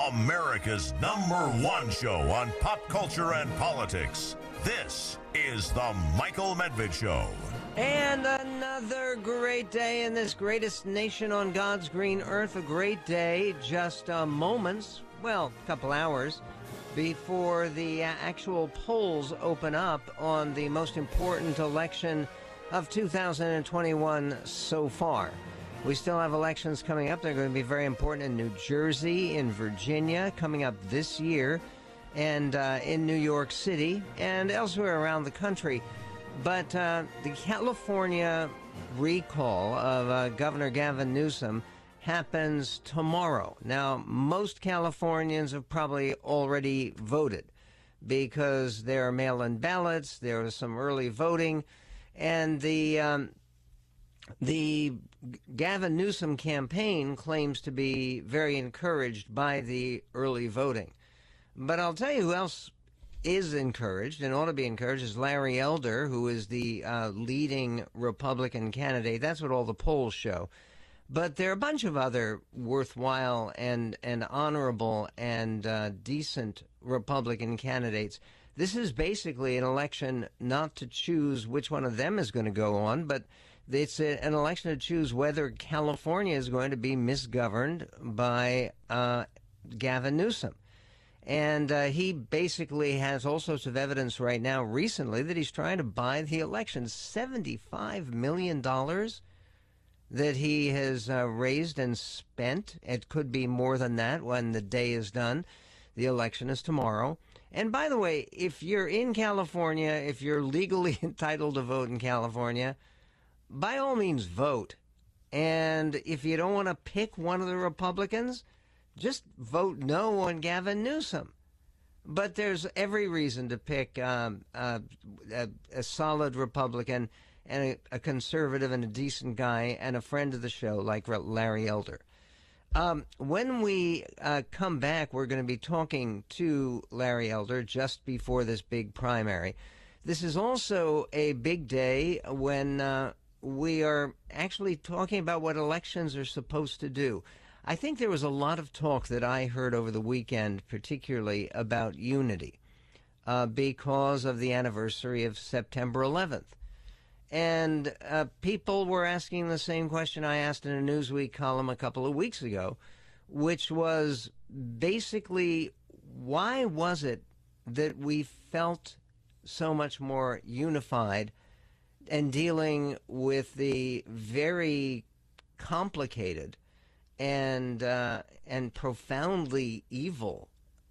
America's #1 show on pop culture and politics. This is the Michael Medved Show. And another great day in this greatest nation on God's green earth. A great day, just moments, well, a couple hours, before the actual polls open up on the most important election of 2021 so far. We still have elections coming up. They're going to be very important in New Jersey, in Virginia, coming up this year, and in New York City, and elsewhere around the country. But the California recall of Governor Gavin Newsom happens tomorrow. Now, most Californians have probably already voted because there are mail-in ballots, there was some early voting, and the Gavin Newsom campaign claims to be very encouraged by the early voting. But I'll tell you who else is encouraged and ought to be encouraged is Larry Elder, who is the leading Republican candidate. That's what all the polls show. But there are a bunch of other worthwhile and honorable and decent Republican candidates. This is basically an election not to choose which one of them is going to go on, but it's an election to choose whether California is going to be misgoverned by Gavin Newsom. And he basically has all sorts of evidence right now recently that he's trying to buy the election. $75 million that he has raised and spent. It could be more than that when the day is done. The election is tomorrow. And by the way, if you're in California, if you're legally entitled to vote in California, by all means vote. And if you don't want to pick one of the Republicans, just vote no on Gavin Newsom. But there's every reason to pick a solid Republican and a conservative and a decent guy and a friend of the show like Larry Elder. When we come back, we're going to be talking to Larry Elder just before this big primary. This is also a big day when we are actually talking about what elections are supposed to do. I think there was a lot of talk that I heard over the weekend, particularly about unity, because of the anniversary of September 11th. And people were asking the same question I asked in a Newsweek column a couple of weeks ago, which was basically, why was it that we felt so much more unified and dealing with the very complicated and profoundly evil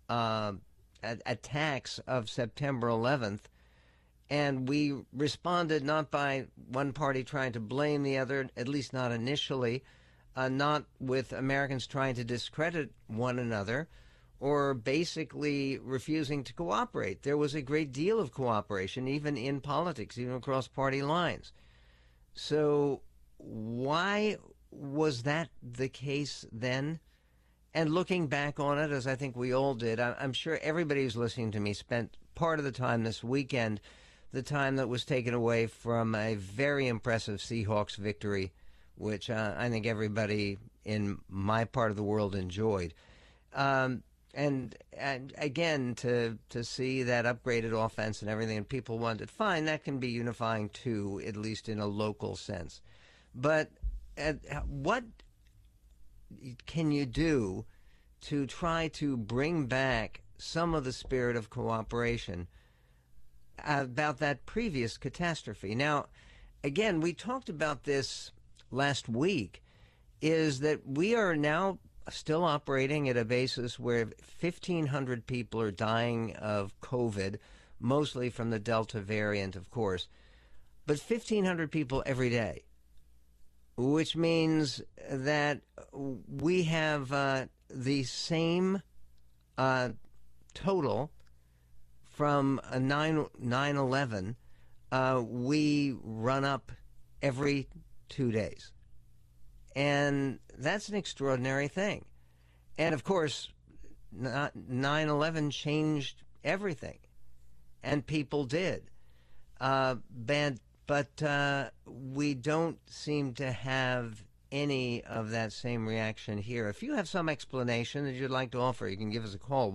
attacks of September 11th, and we responded not by one party trying to blame the other, at least not initially, not with Americans trying to discredit one another, or basically refusing to cooperate. There was a great deal of cooperation, even in politics, even across party lines. So why was that the case then? And looking back on it, as I think we all did, I'm sure everybody who's listening to me spent part of the time this weekend, the time that was taken away from a very impressive Seahawks victory, which I think everybody in my part of the world enjoyed. And again, to see that upgraded offense and everything, and people wanted, fine, that can be unifying too, at least in a local sense. But what can you do to try to bring back some of the spirit of cooperation about that previous catastrophe? Now, again, we talked about this last week, is that we are now still operating at a basis where 1,500 people are dying of COVID, mostly from the Delta variant, of course, but 1,500 people every day, which means that we have the same total from 9/11 we run up every 2 days. And that's an extraordinary thing. And of course, 9/11 changed everything, and people did. But we don't seem to have any of that same reaction here. If you have some explanation that you'd like to offer, you can give us a call,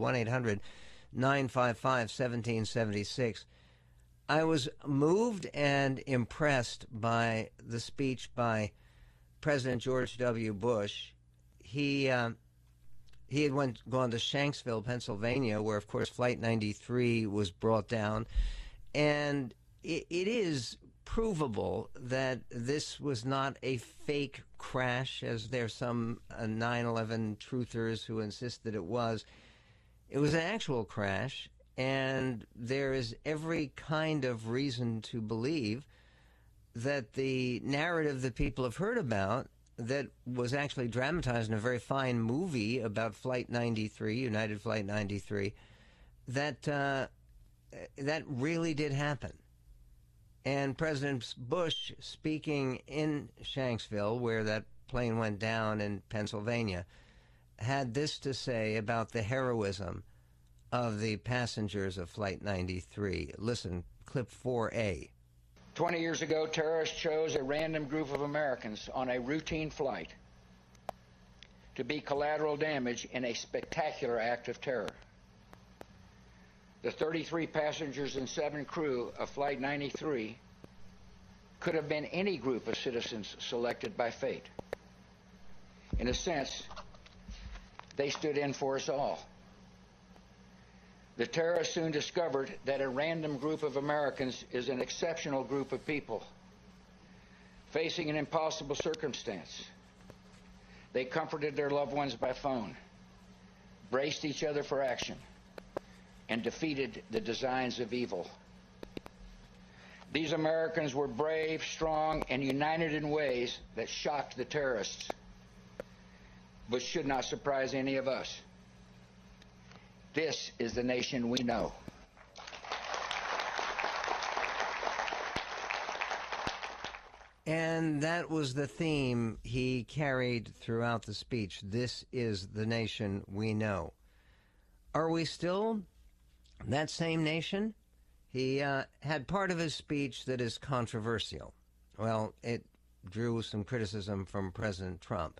1-800-955-1776. I was moved and impressed by the speech by President George W. Bush. He had gone to Shanksville, Pennsylvania, where, of course, Flight 93 was brought down. And it is provable that this was not a fake crash, as there's some 9/11 truthers who insist that it was. It was an actual crash, and there is every kind of reason to believe that the narrative that people have heard about, that was actually dramatized in a very fine movie about Flight 93, United Flight 93, that really did happen. And President Bush, speaking in Shanksville, where that plane went down in Pennsylvania, had this to say about the heroism of the passengers of Flight 93. Listen, clip 4A. 20 years ago, terrorists chose a random group of Americans on a routine flight to be collateral damage in a spectacular act of terror. The 33 passengers and 7 crew of Flight 93 could have been any group of citizens selected by fate. In a sense, they stood in for us all. The terrorists soon discovered that a random group of Americans is an exceptional group of people facing an impossible circumstance. They comforted their loved ones by phone, braced each other for action, and defeated the designs of evil. These Americans were brave, strong, and united in ways that shocked the terrorists, but should not surprise any of us. This is the nation we know. And that was the theme he carried throughout the speech. This is the nation we know. Are we still that same nation? He had part of his speech that is controversial. Well, it drew some criticism from President Trump.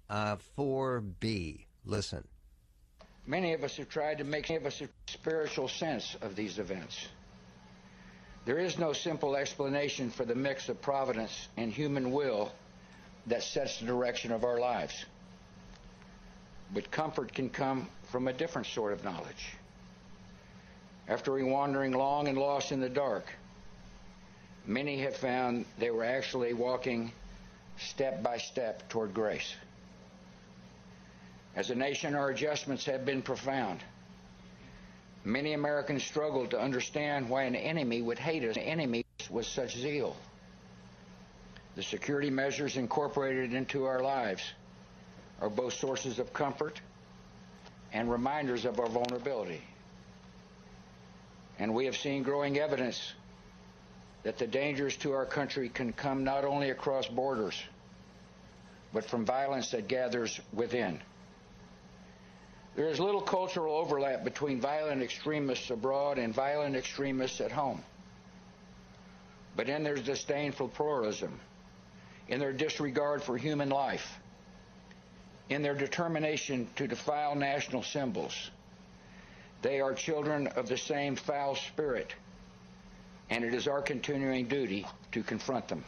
4B, listen. Many of us have tried to make a spiritual sense of these events. There is no simple explanation for the mix of providence and human will that sets the direction of our lives. But comfort can come from a different sort of knowledge. After wandering long and lost in the dark, many have found they were actually walking step by step toward grace. As a nation, our adjustments have been profound. Many Americans struggled to understand why an enemy would hate us, an enemy with such zeal. The security measures incorporated into our lives are both sources of comfort and reminders of our vulnerability. And we have seen growing evidence that the dangers to our country can come not only across borders, but from violence that gathers within. There is little cultural overlap between violent extremists abroad and violent extremists at home. But in their disdain for pluralism, in their disregard for human life, in their determination to defile national symbols, they are children of the same foul spirit, and it is our continuing duty to confront them.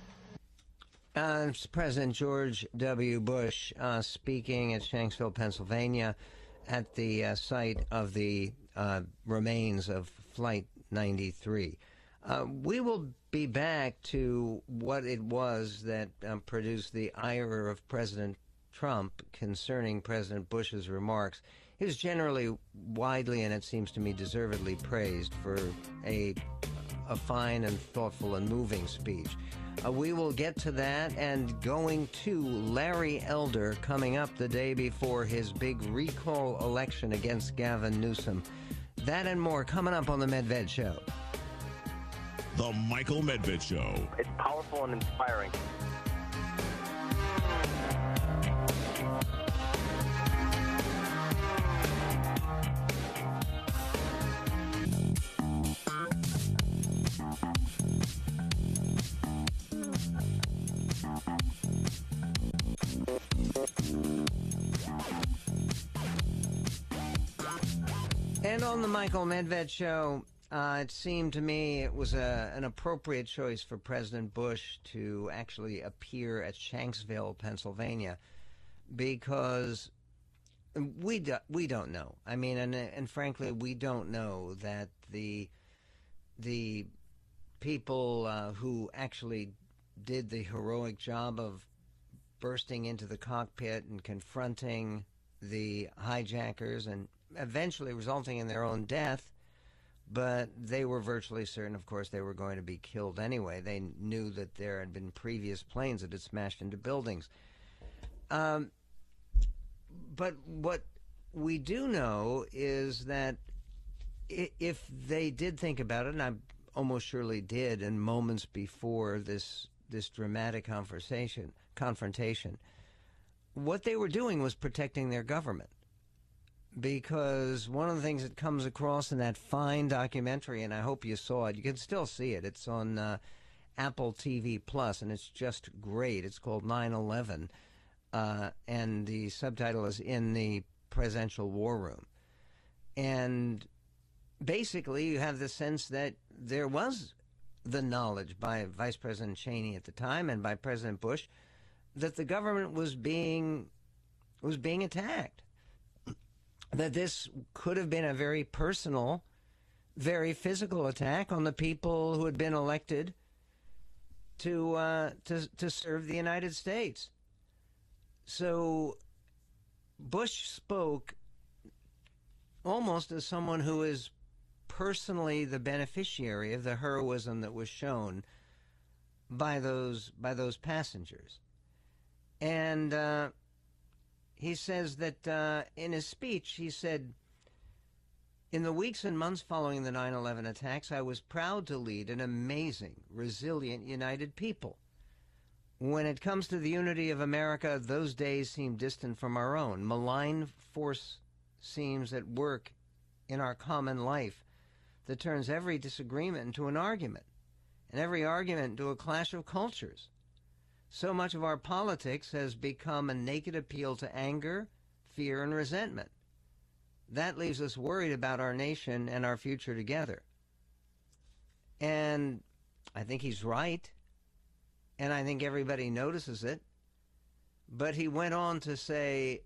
President George W. Bush speaking at Shanksville, Pennsylvania, at the site of the remains of Flight 93. We will be back to what it was that produced the ire of President Trump concerning President Bush's remarks. He was generally widely, and it seems to me deservedly, praised for a fine and thoughtful and moving speech. We will get to that, and going to Larry Elder coming up the day before his big recall election against Gavin Newsom. That and more coming up on The Medved Show. The Michael Medved Show. It's powerful and inspiring. on the Michael Medved Show, it seemed to me it was an appropriate choice for President Bush to actually appear at Shanksville, Pennsylvania, because we don't know. I mean, and frankly, we don't know that the people who actually did the heroic job of bursting into the cockpit and confronting the hijackers and eventually resulting in their own death, but they were virtually certain, of course, they were going to be killed anyway. They knew that there had been previous planes that had smashed into buildings. But what we do know is that if they did think about it, and I almost surely did in moments before this dramatic confrontation, what they were doing was protecting their government. Because one of the things that comes across in that fine documentary, and I hope you saw it, you can still see it. It's on Apple TV Plus, and it's just great. It's called 9/11, and the subtitle is In the Presidential War Room. And basically, you have the sense that there was the knowledge by Vice President Cheney at the time and by President Bush that the government was being attacked. That this could have been a very personal, very physical attack on the people who had been elected to serve the United States. So Bush spoke almost as someone who is personally the beneficiary of the heroism that was shown by those passengers. And he says that in his speech, he said, "In the weeks and months following the 9/11 attacks, I was proud to lead an amazing, resilient, united people. When it comes to the unity of America, those days seem distant from our own. Malign force seems at work in our common life that turns every disagreement into an argument, and every argument into a clash of cultures. So much of our politics has become a naked appeal to anger, fear, and resentment. That leaves us worried about our nation and our future together." And I think he's right, and I think everybody notices it. But he went on to say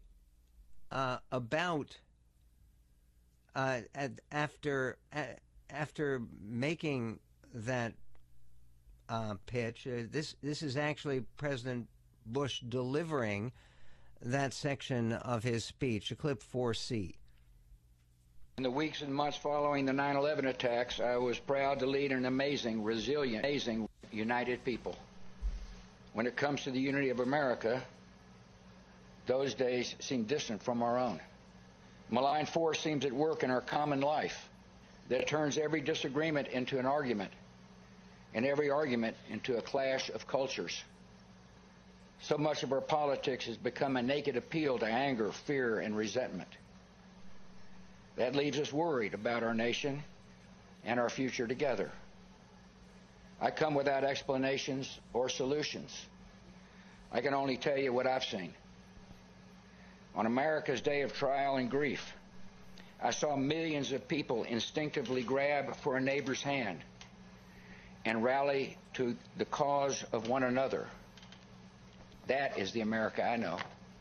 after making that pitch. This is actually President Bush delivering that section of his speech, clip 4C. In the weeks and months following the 9/11 attacks, I was proud to lead an amazing, resilient, united people. When it comes to the unity of America, those days seem distant from our own. Malign force seems at work in our common life that turns every disagreement into an argument, and every argument into a clash of cultures. So much of our politics has become a naked appeal to anger, fear, and resentment. That leaves us worried about our nation and our future together. I come without explanations or solutions. I can only tell you what I've seen. On America's day of trial and grief, I saw millions of people instinctively grab for a neighbor's hand and rally to the cause of one another. That is the America I know.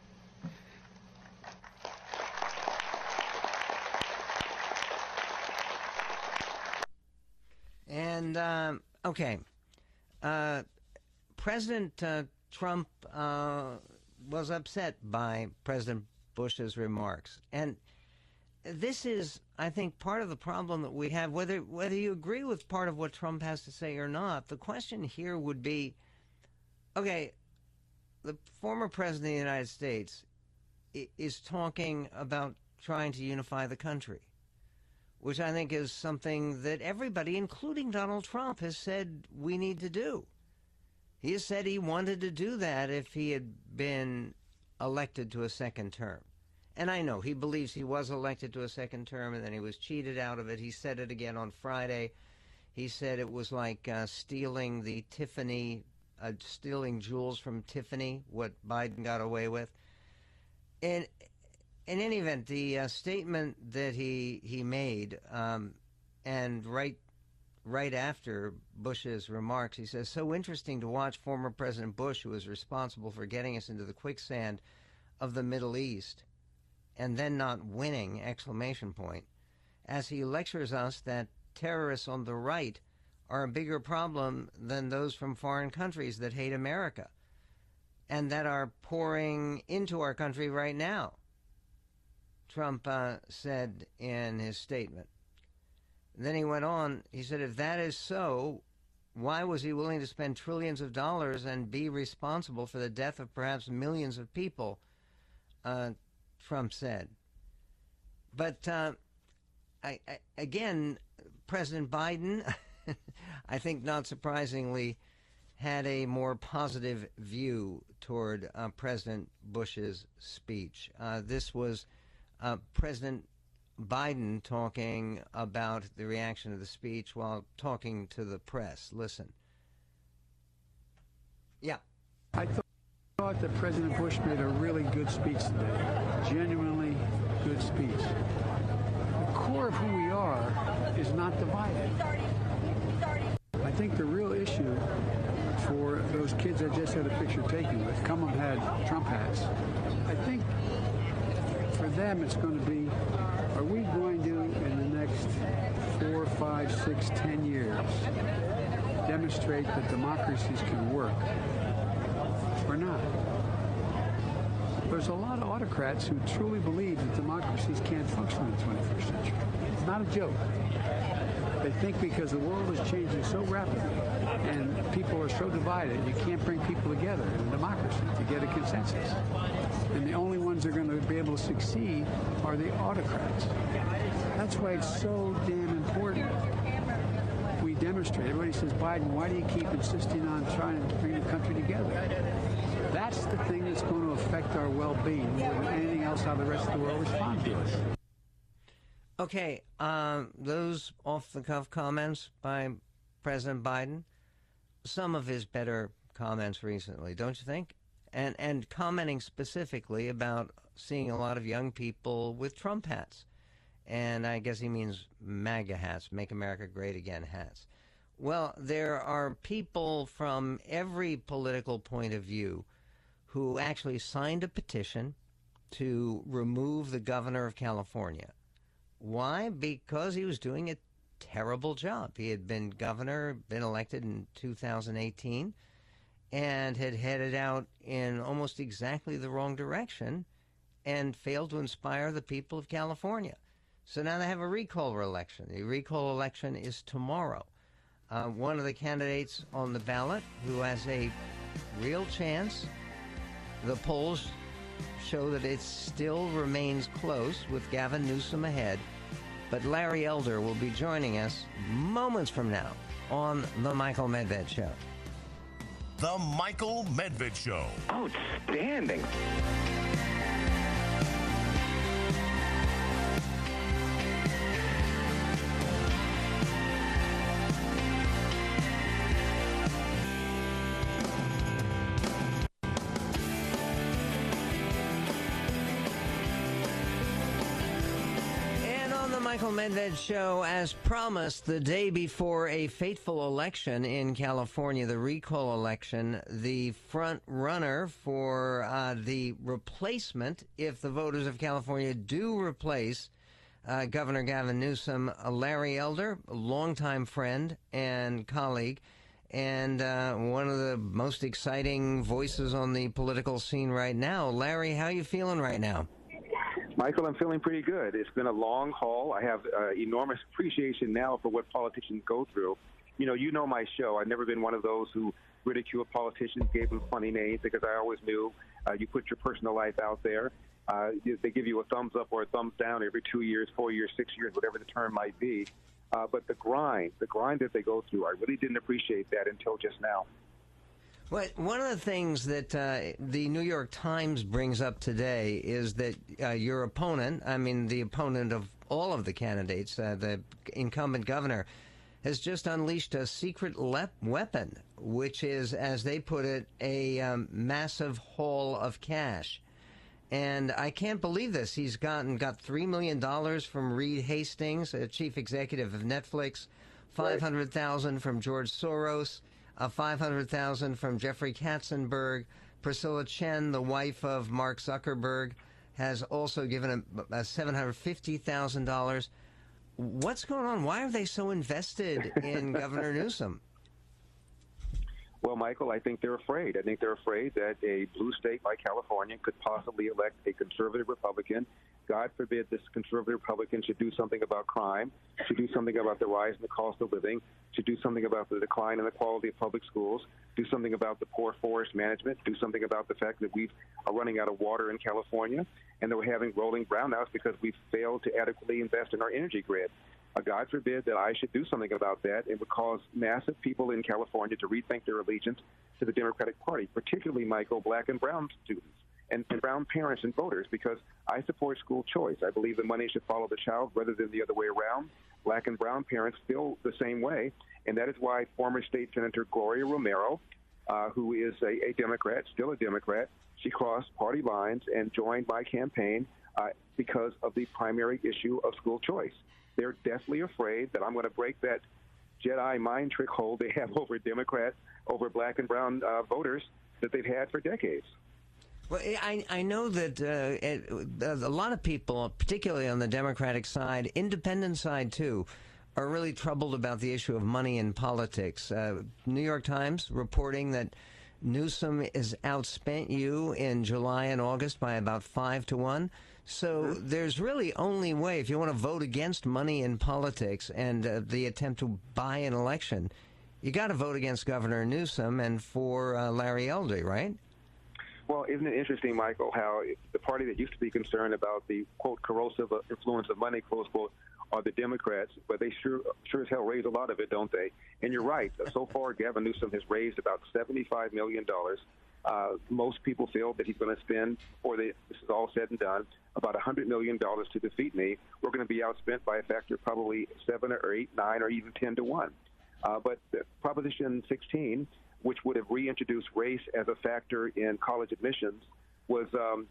And, okay. President Trump was upset by President Bush's remarks. And this is, I think, part of the problem that we have, whether you agree with part of what Trump has to say or not. The question here would be, okay, the former president of the United States is talking about trying to unify the country, which I think is something that everybody, including Donald Trump, has said we need to do. He has said he wanted to do that if he had been elected to a second term. And I know he believes he was elected to a second term and then he was cheated out of it. He said it again on Friday. He said it was like stealing jewels from Tiffany, what Biden got away with. And in any event, the statement that he made, and right after Bush's remarks, he says, "So interesting to watch former President Bush, who was responsible for getting us into the quicksand of the Middle East, and then not winning, exclamation point, as he lectures us that terrorists on the right are a bigger problem than those from foreign countries that hate America and that are pouring into our country right now," Trump said in his statement. Then he went on, he said, "If that is so, why was he willing to spend trillions of dollars and be responsible for the death of perhaps millions of people?" Trump said. But again, President Biden, I think not surprisingly, had a more positive view toward President Bush's speech. This was President Biden talking about the reaction to the speech while talking to the press. Listen. Yeah. I thought that President Bush made a really good speech today. Genuinely good speech. The core of who we are is not divided. I think the real issue for those kids I just had a picture taken with, some of them had Trump hats. I think for them it's going to be, are we going to, in the next 4, 5, 6, 10 years, demonstrate that democracies can work or not? There's a lot of autocrats who truly believe that democracies can't function in the 21st century. It's not a joke. They think because the world is changing so rapidly and people are so divided, you can't bring people together in a democracy to get a consensus. And the only ones that are going to be able to succeed are the autocrats. That's why it's so damn important we demonstrate. Everybody says, Biden, why do you keep insisting on trying to bring the country together? That's the thing that's going to affect our well-being more than anything else, how the rest of the world responds to us. Okay, those off-the-cuff comments by President Biden, some of his better comments recently, don't you think? And commenting specifically about seeing a lot of young people with Trump hats. And I guess he means MAGA hats, Make America Great Again hats. Well, there are people from every political point of view who actually signed a petition to remove the governor of California. Why? Because he was doing a terrible job. He had been governor, been elected in 2018, and had headed out in almost exactly the wrong direction and failed to inspire the people of California. So now they have a recall election. The recall election is tomorrow. One of the candidates on the ballot who has a real chance, the polls show that it still remains close with Gavin Newsom ahead, but Larry Elder will be joining us moments from now on The Michael Medved Show. The Michael Medved Show. Outstanding. Michael Medved Show, as promised, the day before a fateful election in California, the recall election, the front runner for the replacement, if the voters of California do replace Governor Gavin Newsom, Larry Elder, a longtime friend and colleague, and one of the most exciting voices on the political scene right now. Larry, how are you feeling right now? Michael, I'm feeling pretty good. It's been a long haul. I have enormous appreciation now for what politicians go through. You know my show. I've never been one of those who ridicule politicians, gave them funny names, because I always knew you put your personal life out there. They give you a thumbs up or a thumbs down every 2 years, 4 years, 6 years, whatever the term might be. But the grind that they go through, I really didn't appreciate that until just now. Well, one of the things that the New York Times brings up today is that your opponent, the opponent of all of the candidates, the incumbent governor, has just unleashed a secret weapon, which is, as they put it, a massive haul of cash. And I can't believe this. He's got $3 million from Reed Hastings, chief executive of Netflix, $500,000 from George Soros, $500,000 from Jeffrey Katzenberg. Priscilla Chen, the wife of Mark Zuckerberg, has also given him $750,000. What's going on? Why are they so invested in Governor Newsom? Well, Michael, I think they're afraid. I think they're afraid that a blue state like California could possibly elect a conservative Republican. God forbid this conservative Republican should do something about crime, should do something about the rise in the cost of living, should do something about the decline in the quality of public schools, do something about the poor forest management, do something about the fact that we are running out of water in California, and that we're having rolling brownouts because we've failed to adequately invest in our energy grid. God forbid that I should do something about that. It would cause massive people in California to rethink their allegiance to the Democratic Party, particularly, Michael, black and brown students and brown parents and voters, because I support school choice. I believe the money should follow the child rather than the other way around. Black and brown parents feel the same way, and that is why former State Senator Gloria Romero, who is a Democrat, still a Democrat, she crossed party lines and joined my campaign because of the primary issue of school choice. They're deathly afraid that I'm going to break that Jedi mind trick hold they have over Democrats, over black and brown voters that they've had for decades. Well, I know that a lot of people, particularly on the Democratic side, independent side too, are really troubled about the issue of money in politics. New York Times reporting that Newsom has outspent you in July and August by about 5-1. So there's really only way, if you want to vote against money in politics and the attempt to buy an election, you got to vote against Governor Newsom and for Larry Elder, right? Well, isn't it interesting, Michael, how the party that used to be concerned about the, quote, corrosive influence of money, close quote, are the Democrats, but they sure as hell raise a lot of it, don't they? And you're right. So far, Gavin Newsom has raised about $75 million. Most people feel that he's going to spend, before this is all said and done, about $100 million to defeat me. We're going to be outspent by a factor of probably 7 or 8, 9, or even 10-1. But Proposition 16, which would have reintroduced race as a factor in college admissions, was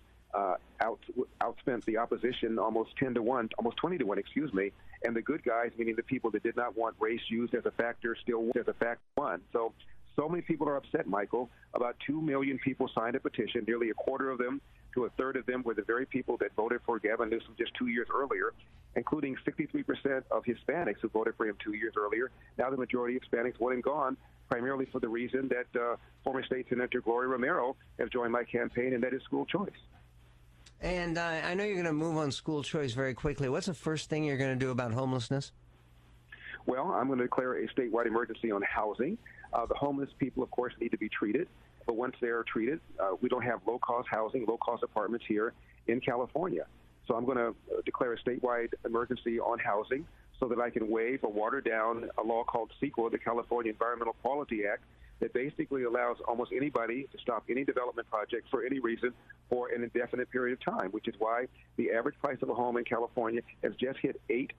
outspent the opposition almost 10-1, almost 20-1, excuse me. And the good guys, meaning the people that did not want race used as a factor, still as a factor won. So many people are upset, Michael. About 2 million people signed a petition. Nearly a quarter of them to a third of them were the very people that voted for Gavin Newsom just 2 years earlier, including 63% of Hispanics who voted for him 2 years earlier. Now the majority of Hispanics went and gone, primarily for the reason that former State Senator Gloria Romero has joined my campaign, and that is school choice. And I know you're going to move on school choice very quickly. What's the first thing you're going to do about homelessness? Well, I'm going to declare a statewide emergency on housing. The homeless people, of course, need to be treated. But once they are treated, we don't have low-cost housing, low-cost apartments here in California. So I'm going to declare a statewide emergency on housing so that I can waive or water down a law called CEQA, the California Environmental Quality Act, that basically allows almost anybody to stop any development project for any reason for an indefinite period of time, which is why the average price of a home in California has just hit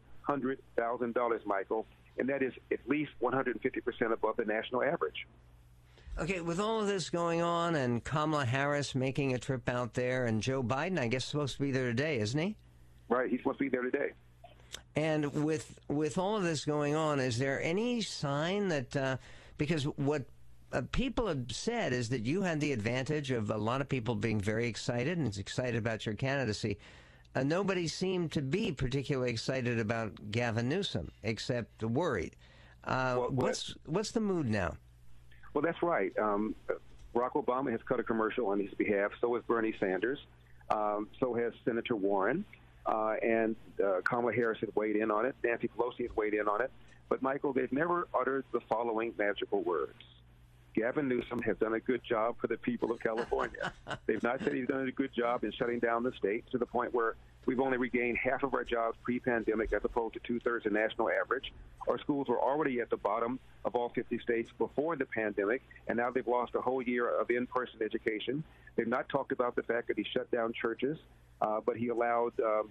$800,000, Michael, and that is at least 150% above the national average. Okay, with all of this going on and Kamala Harris making a trip out there and Joe Biden, I guess, supposed to be there today, isn't he? Right, he's supposed to be there today. And with all of this going on, is there any sign that, because what people have said is that you had the advantage of a lot of people being very excited and excited about your candidacy. Nobody seemed to be particularly excited about Gavin Newsom, except worried. What's the mood now? Well, that's right. Barack Obama has cut a commercial on his behalf. So has Bernie Sanders. So has Senator Warren. And Kamala Harris had weighed in on it. Nancy Pelosi had weighed in on it. But, Michael, they've never uttered the following magical words. Gavin Newsom has done a good job for the people of California. They've not said he's done a good job in shutting down the state to the point where we've only regained half of our jobs pre-pandemic as opposed to two-thirds of national average. Our schools were already at the bottom of all 50 states before the pandemic, and now they've lost a whole year of in-person education. They've not talked about the fact that he shut down churches, but he allowed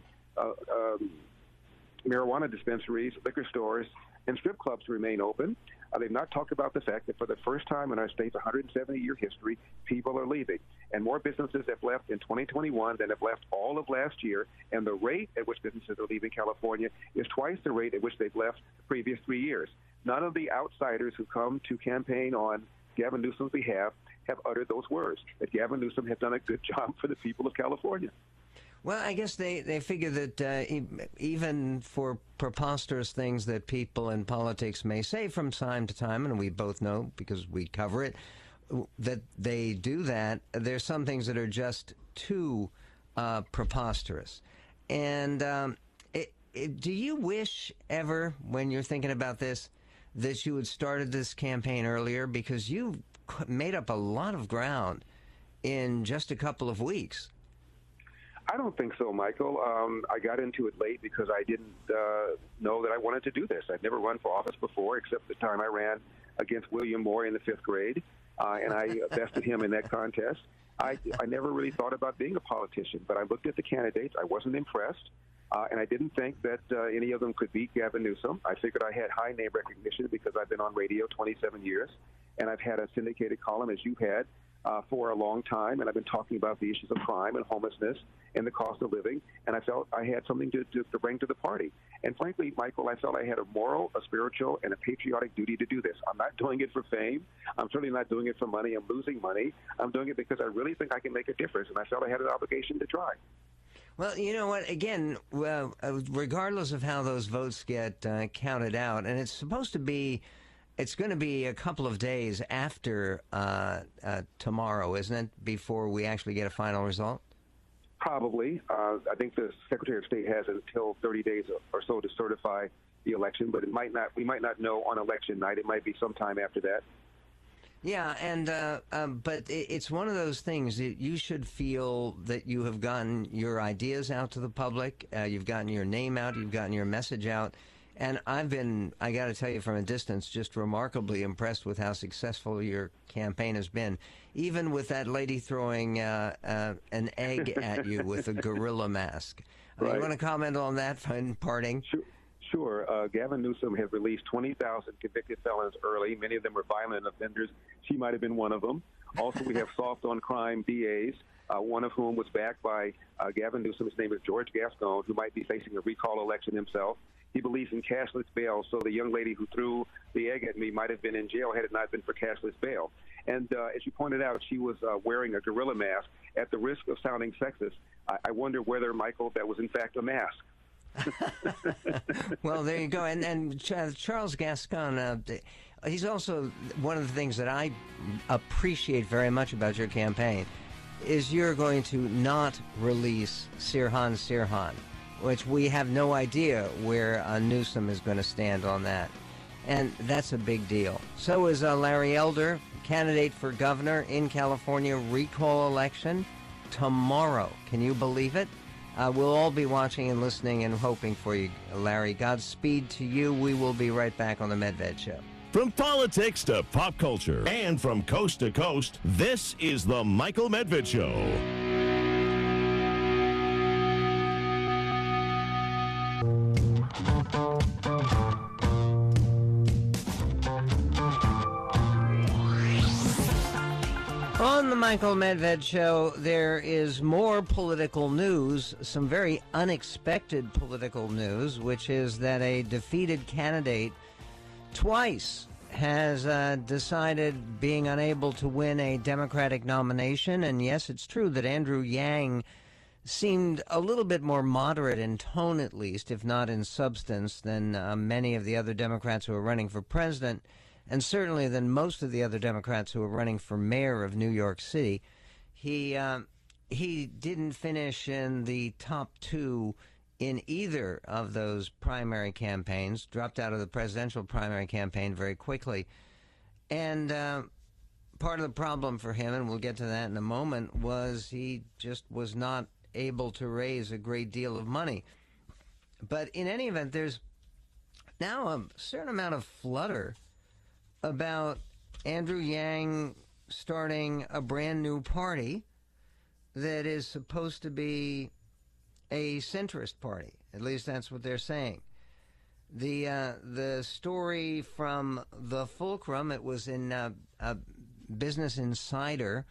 marijuana dispensaries, liquor stores, and strip clubs to remain open. They've not talked about the fact that for the first time in our state's 170-year history, people are leaving. and more businesses have left in 2021 than have left all of last year, and the rate at which businesses are leaving California is twice the rate at which they've left the previous 3 years. None of the outsiders who come to campaign on Gavin Newsom's behalf have uttered those words, that Gavin Newsom has done a good job for the people of California. Well, I guess they figure that even for preposterous things that people in politics may say from time to time, and we both know because we cover it, that they do that, there's some things that are just too preposterous. And do you wish ever, when you're thinking about this, that you had started this campaign earlier? Because you made up a lot of ground in just a couple of weeks. I don't think so, Michael. I got into it late because I didn't know that I wanted to do this. I'd never run for office before, except the time I ran against William Moore in the 5th grade, and I bested him in that contest. I never really thought about being a politician, but I looked at the candidates. I wasn't impressed, and I didn't think that any of them could beat Gavin Newsom. I figured I had high name recognition because I've been on radio 27 years, and I've had a syndicated column, as you've had, for a long time, and I've been talking about the issues of crime and homelessness and the cost of living, and I felt I had something to bring to the party. And frankly, Michael, I felt I had a moral, a spiritual, and a patriotic duty to do this. I'm not doing it for fame. I'm certainly not doing it for money. I'm losing money. I'm doing it because I really think I can make a difference, and I felt I had an obligation to try. Well, you know what? Again, regardless of how those votes get counted out, and it's going to be a couple of days after tomorrow, isn't it, before we actually get a final result? Probably. I think the Secretary of State has until 30 days or so to certify the election, but we might not know on election night. It might be sometime after that. Yeah, and but it's one of those things that you should feel that you have gotten your ideas out to the public, you've gotten your name out, you've gotten your message out. And I've been, I got to tell you from a distance, just remarkably impressed with how successful your campaign has been, even with that lady throwing an egg at you with a gorilla mask. Right. You want to comment on that in parting? Sure. Gavin Newsom has released 20,000 convicted felons early. Many of them are violent offenders. She might have been one of them. Also, we have soft-on-crime DAs, one of whom was backed by Gavin Newsom. His name is George Gascon, who might be facing a recall election himself. He believes in cashless bail, so the young lady who threw the egg at me might have been in jail had it not been for cashless bail. And as you pointed out, she was wearing a gorilla mask. At the risk of sounding sexist, I wonder whether, Michael, that was in fact a mask. Well, there you go. And Charles Gascon, he's also one of the things that I appreciate very much about your campaign is you're going to not release Sirhan Sirhan, which we have no idea where Newsom is going to stand on that. And that's a big deal. So is Larry Elder, candidate for governor in California, recall election tomorrow. Can you believe it? We'll all be watching and listening and hoping for you, Larry. Godspeed to you. We will be right back on the Medved Show. From politics to pop culture and from coast to coast, this is the Michael Medved Show. On the Michael Medved Show, there is more political news, some very unexpected political news, which is that a defeated candidate twice has decided, being unable to win a Democratic nomination. And yes, it's true that Andrew Yang seemed a little bit more moderate in tone, at least, if not in substance, than many of the other Democrats who are running for president, and certainly than most of the other Democrats who are running for mayor of New York City. He didn't finish in the top two in either of those primary campaigns, dropped out of the presidential primary campaign very quickly. And part of the problem for him, and we'll get to that in a moment, was he just was not able to raise a great deal of money. But in any event, there's now a certain amount of flutter about Andrew Yang starting a brand new party that is supposed to be a centrist party. At least that's what they're saying. The story from the Fulcrum, it was in Business Insider,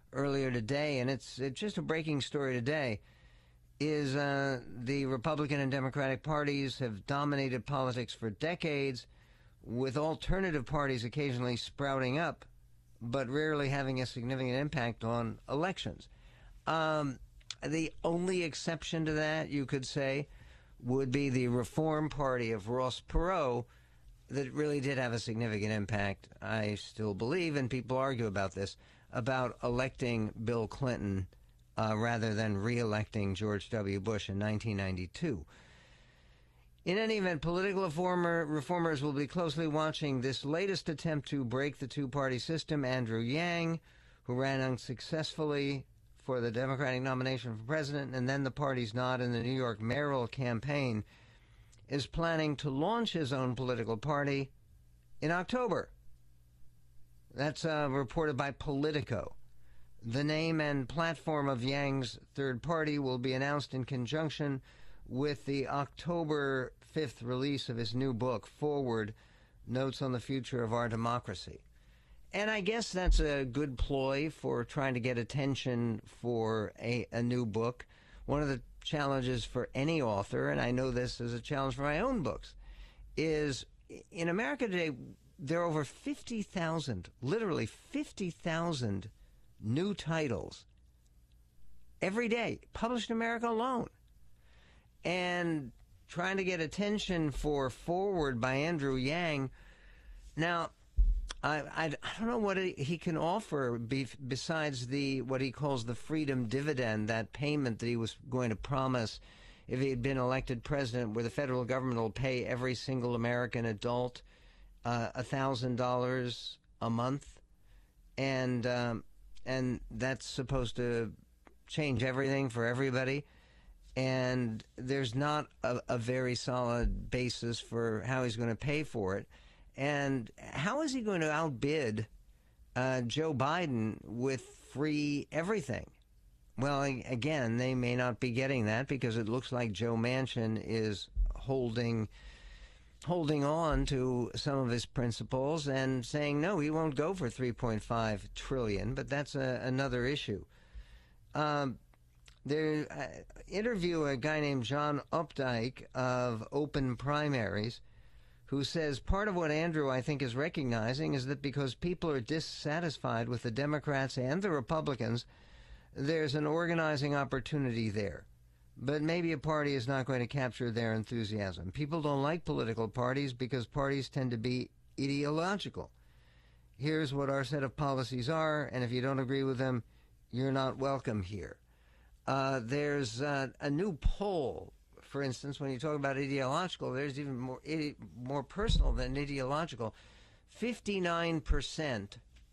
earlier today, and it's just a breaking story today, is the Republican and Democratic parties have dominated politics for decades, with alternative parties occasionally sprouting up, but rarely having a significant impact on elections. The only exception to that, you could say, would be the Reform Party of Ross Perot, that really did have a significant impact, I still believe, and people argue about this, about electing Bill Clinton rather than re-electing George W. Bush in 1992. In any event, political reformers will be closely watching this latest attempt to break the two-party system. Andrew Yang, who ran unsuccessfully for the Democratic nomination for president and then the party's nod in the New York mayoral campaign, is planning to launch his own political party in October. That's reported by Politico. The name and platform of Yang's third party will be announced in conjunction with the October 5th release of his new book, Forward, Notes on the Future of Our Democracy. And I guess that's a good ploy for trying to get attention for a new book. One of the challenges for any author, and I know this is a challenge for my own books, is in America today, there are over 50,000, literally 50,000 new titles every day, published in America alone. And trying to get attention for Forward by Andrew Yang. Now, I don't know what he can offer besides what he calls the freedom dividend, that payment that he was going to promise if he had been elected president, where the federal government will pay every single American adult $1,000 a month, and that's supposed to change everything for everybody. And there's not a very solid basis for how he's going to pay for it. And how is he going to outbid Joe Biden with free everything? Well, again, they may not be getting that because it looks like Joe Manchin is holding on to some of his principles and saying, no, he won't go for $3.5 trillion, but that's another issue. They interview a guy named John Updike of Open Primaries, who says part of what Andrew, I think, is recognizing is that because people are dissatisfied with the Democrats and the Republicans, there's an organizing opportunity there. But maybe a party is not going to capture their enthusiasm. People don't like political parties because parties tend to be ideological. Here's what our set of policies are, and if you don't agree with them, you're not welcome here. There's a new poll, for instance, when you talk about ideological, there's even more personal than ideological. 59%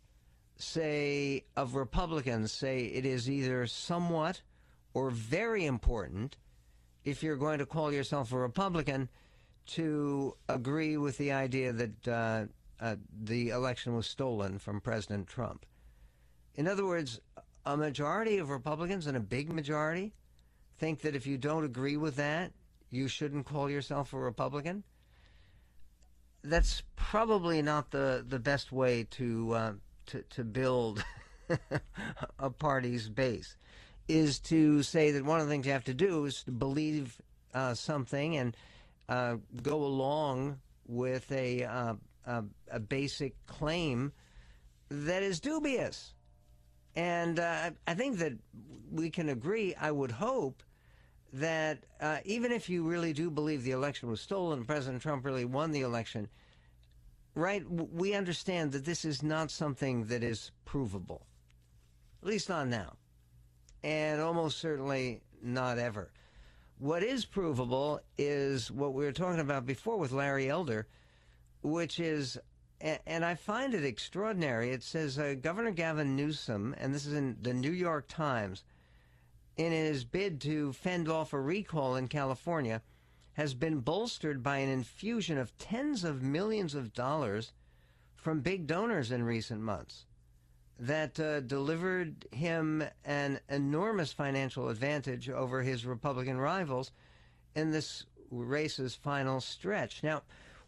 of Republicans say it is either somewhat or very important, if you're going to call yourself a Republican, to agree with the idea that the election was stolen from President Trump. In other words, a majority of Republicans, and a big majority, think that if you don't agree with that, you shouldn't call yourself a Republican. That's probably not the best way to build a party's base, is to say that one of the things you have to do is to believe something and go along with a basic claim that is dubious. And I think that we can agree, I would hope, that even if you really do believe the election was stolen and President Trump really won the election, right, we understand that this is not something that is provable, at least not now, and almost certainly not ever. What is provable is what we were talking about before with Larry Elder, which is, and I find it extraordinary, it says Governor Gavin Newsom, and this is in the New York Times, in his bid to fend off a recall in California, has been bolstered by an infusion of tens of millions of dollars from big donors in recent months that delivered him an enormous financial advantage over his Republican rivals in this race's final stretch. Now,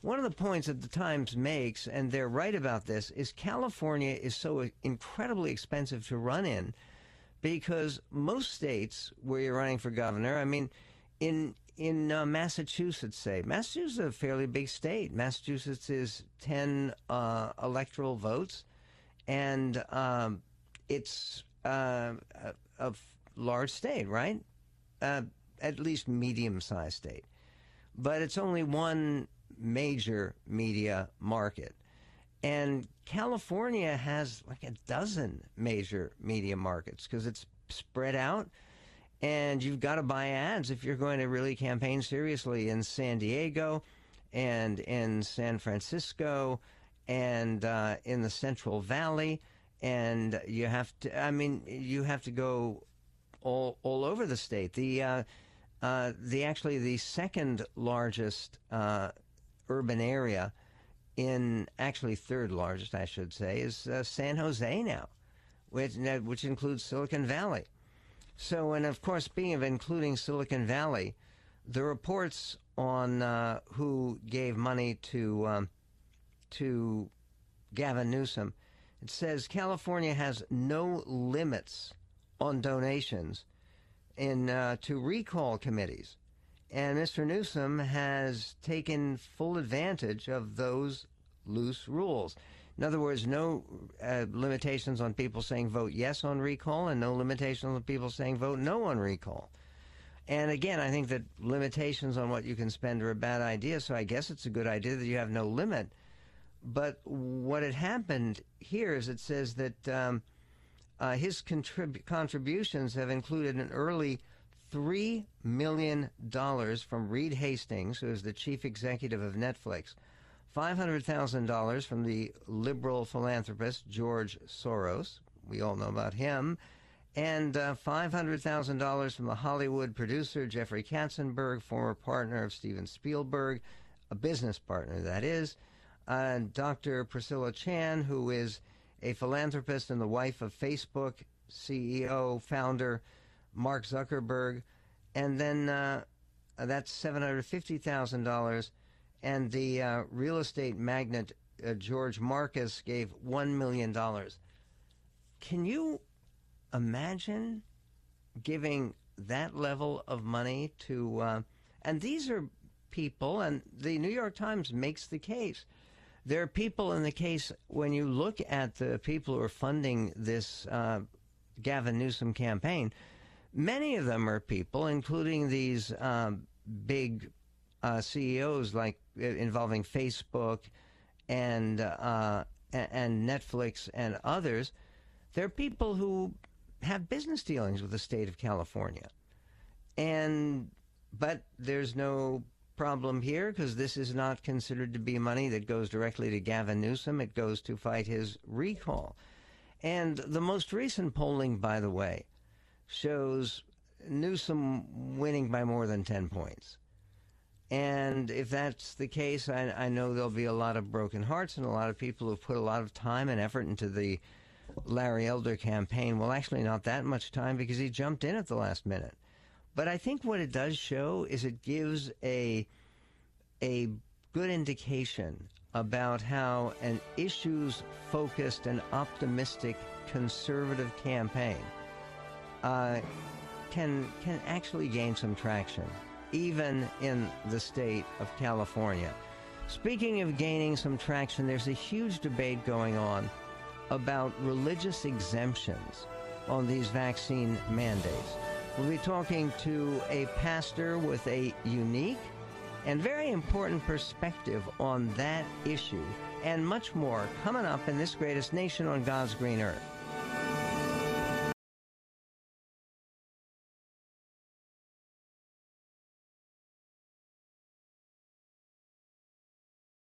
one of the points that the Times makes, and they're right about this, is California is so incredibly expensive to run in because most states where you're running for governor, I mean, in Massachusetts, say, Massachusetts is a fairly big state. Massachusetts is 10 electoral votes, and it's a large state, right? At least medium-sized state. But it's only one major media market. And California has like a dozen major media markets because it's spread out, and you've got to buy ads if you're going to really campaign seriously in San Diego and in San Francisco and in the Central Valley. And you have to, I mean, you have to go all over the state. The second largest urban area, actually third largest, I should say, is San Jose now, which includes Silicon Valley. So, and of course, speaking of including Silicon Valley, the reports on who gave money to Gavin Newsom, it says California has no limits on donations to recall committees. And Mr. Newsom has taken full advantage of those loose rules. In other words, no limitations on people saying vote yes on recall, and no limitations on people saying vote no on recall. And again, I think that limitations on what you can spend are a bad idea, so I guess it's a good idea that you have no limit. But what had happened here is it says that his contributions have included an early $3 million from Reed Hastings, who is the chief executive of Netflix, $500,000 from the liberal philanthropist George Soros, we all know about him, and $500,000 from the Hollywood producer Jeffrey Katzenberg, former partner of Steven Spielberg, a business partner, that is, Dr. Priscilla Chan, who is a philanthropist and the wife of Facebook CEO, founder Mark Zuckerberg, and then that's $750,000, and the real estate magnate George Marcus gave $1 million. Can you imagine giving that level of money to, and these are people, and the New York Times makes the case. There are people in the case, when you look at the people who are funding this Gavin Newsom campaign, many of them are people, including these big CEOs like involving Facebook and Netflix and others. They're people who have business dealings with the state of California. But there's no problem here because this is not considered to be money that goes directly to Gavin Newsom. It goes to fight his recall. And the most recent polling, by the way, shows Newsom winning by more than 10 points. And if that's the case, I know there'll be a lot of broken hearts and a lot of people who've put a lot of time and effort into the Larry Elder campaign. Well, actually not that much time because he jumped in at the last minute. But I think what it does show is it gives a good indication about how an issues-focused and optimistic conservative campaign can actually gain some traction, even in the state of California. Speaking of gaining some traction, there's a huge debate going on about religious exemptions on these vaccine mandates. We'll be talking to a pastor with a unique and very important perspective on that issue and much more coming up in this greatest nation on God's green earth.